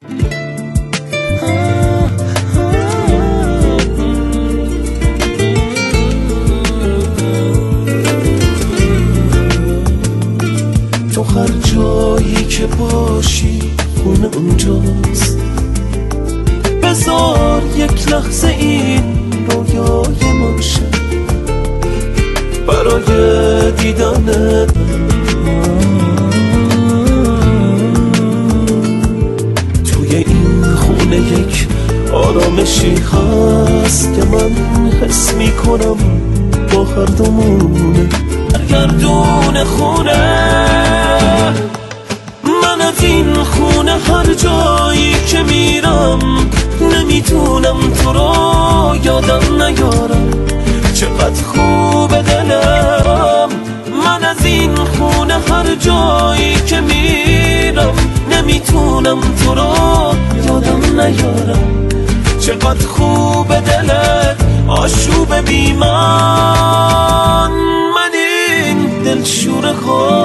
تو هر جایی که باشی خونه اونجاست. بذار یک لحظه این رویای من شه برای دیدنت. توی این خونه یک آرامشی هست که من حس میکنم با هر دومونه گردون خونه. من از این خونه هر جایی که میرم نمیتونم تو رو یادم نیارم. چقدر خوب دلم. من از این خونه هر جایی که میرم نمیتونم تو رو یادم نیارم. چقدر خوب دلت آشوب بی من این دلشوره ها